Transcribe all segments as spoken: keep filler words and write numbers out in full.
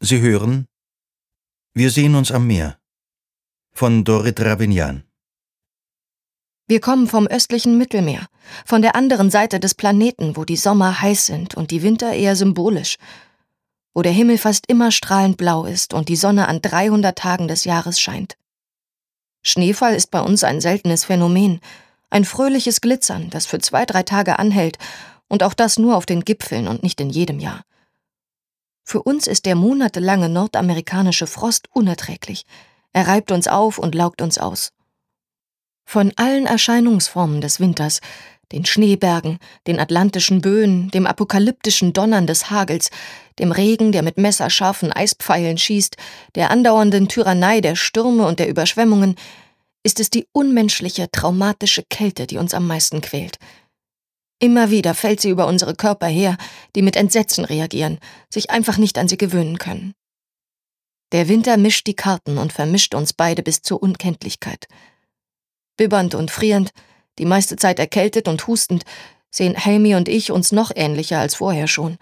Sie hören Wir sehen uns am Meer von Dorit Ravignan. Wir kommen vom östlichen Mittelmeer, von der anderen Seite des Planeten, wo die Sommer heiß sind und die Winter eher symbolisch, wo der Himmel fast immer strahlend blau ist und die Sonne an dreihundert Tagen des Jahres scheint. Schneefall ist bei uns ein seltenes Phänomen, ein fröhliches Glitzern, das für zwei, drei Tage anhält und auch das nur auf den Gipfeln und nicht in jedem Jahr. Für uns ist der monatelange nordamerikanische Frost unerträglich. Er reibt uns auf und laugt uns aus. Von allen Erscheinungsformen des Winters, den Schneebergen, den atlantischen Böen, dem apokalyptischen Donnern des Hagels, dem Regen, der mit messerscharfen Eispfeilen schießt, der andauernden Tyrannei der Stürme und der Überschwemmungen, ist es die unmenschliche, traumatische Kälte, die uns am meisten quält. Immer wieder fällt sie über unsere Körper her, die mit Entsetzen reagieren, sich einfach nicht an sie gewöhnen können. Der Winter mischt die Karten und vermischt uns beide bis zur Unkenntlichkeit. Bibbernd und frierend, die meiste Zeit erkältet und hustend, sehen Helmi und ich uns noch ähnlicher als vorher schon.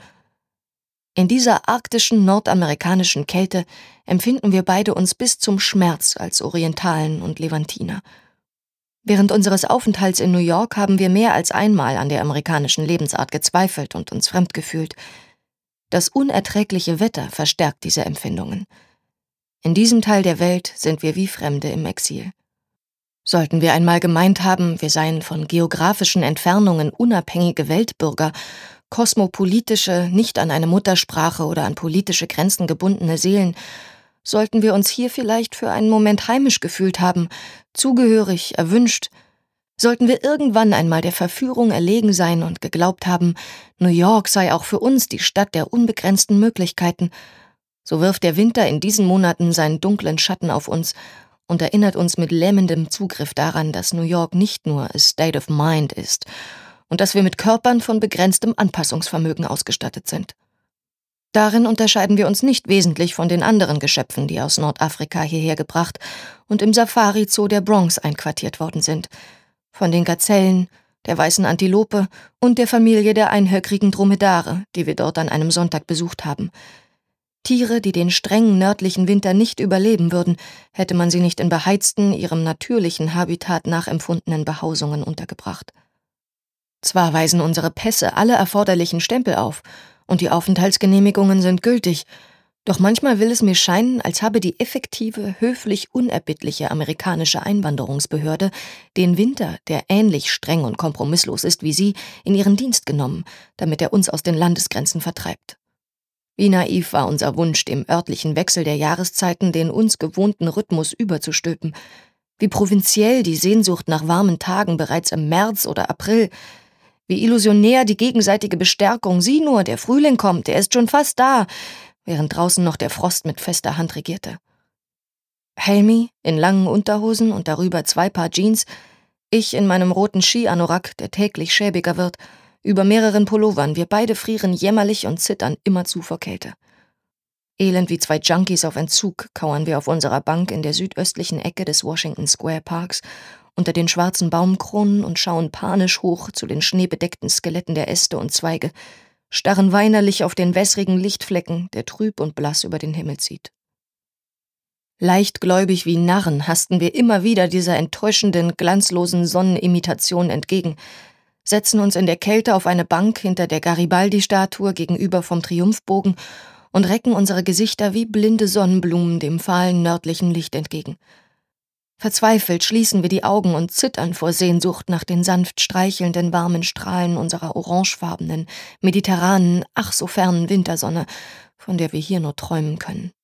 In dieser arktischen nordamerikanischen Kälte empfinden wir beide uns bis zum Schmerz als Orientalen und Levantiner. Während unseres Aufenthalts in New York haben wir mehr als einmal an der amerikanischen Lebensart gezweifelt und uns fremd gefühlt. Das unerträgliche Wetter verstärkt diese Empfindungen. In diesem Teil der Welt sind wir wie Fremde im Exil. Sollten wir einmal gemeint haben, wir seien von geografischen Entfernungen unabhängige Weltbürger, kosmopolitische, nicht an eine Muttersprache oder an politische Grenzen gebundene Seelen, sollten wir uns hier vielleicht für einen Moment heimisch gefühlt haben, zugehörig, erwünscht, sollten wir irgendwann einmal der Verführung erlegen sein und geglaubt haben, New York sei auch für uns die Stadt der unbegrenzten Möglichkeiten, so wirft der Winter in diesen Monaten seinen dunklen Schatten auf uns und erinnert uns mit lähmendem Zugriff daran, dass New York nicht nur a state of mind ist und dass wir mit Körpern von begrenztem Anpassungsvermögen ausgestattet sind. Darin unterscheiden wir uns nicht wesentlich von den anderen Geschöpfen, die aus Nordafrika hierher gebracht und im Safari-Zoo der Bronx einquartiert worden sind, von den Gazellen, der weißen Antilope und der Familie der einhöckrigen Dromedare, die wir dort an einem Sonntag besucht haben. Tiere, die den strengen nördlichen Winter nicht überleben würden, hätte man sie nicht in beheizten, ihrem natürlichen Habitat nachempfundenen Behausungen untergebracht. Zwar weisen unsere Pässe alle erforderlichen Stempel auf und die Aufenthaltsgenehmigungen sind gültig, doch manchmal will es mir scheinen, als habe die effektive, höflich unerbittliche amerikanische Einwanderungsbehörde den Winter, der ähnlich streng und kompromisslos ist wie sie, in ihren Dienst genommen, damit er uns aus den Landesgrenzen vertreibt. Wie naiv war unser Wunsch, dem örtlichen Wechsel der Jahreszeiten den uns gewohnten Rhythmus überzustülpen. Wie provinziell die Sehnsucht nach warmen Tagen bereits im März oder April. Wie illusionär die gegenseitige Bestärkung. Sieh nur, der Frühling kommt, er ist schon fast da, während draußen noch der Frost mit fester Hand regierte. Helmi in langen Unterhosen und darüber zwei Paar Jeans, ich in meinem roten Ski-Anorak, der täglich schäbiger wird, über mehreren Pullovern, wir beide frieren jämmerlich und zittern immerzu vor Kälte. Elend wie zwei Junkies auf Entzug kauern wir auf unserer Bank in der südöstlichen Ecke des Washington Square Parks unter den schwarzen Baumkronen und schauen panisch hoch zu den schneebedeckten Skeletten der Äste und Zweige, starren weinerlich auf den wässrigen Lichtflecken, der trüb und blass über den Himmel zieht. Leichtgläubig wie Narren hasten wir immer wieder dieser enttäuschenden, glanzlosen Sonnenimitation entgegen, setzen uns in der Kälte auf eine Bank hinter der Garibaldi-Statue gegenüber vom Triumphbogen und recken unsere Gesichter wie blinde Sonnenblumen dem fahlen nördlichen Licht entgegen. Verzweifelt schließen wir die Augen und zittern vor Sehnsucht nach den sanft streichelnden, warmen Strahlen unserer orangefarbenen, mediterranen, ach so fernen Wintersonne, von der wir hier nur träumen können.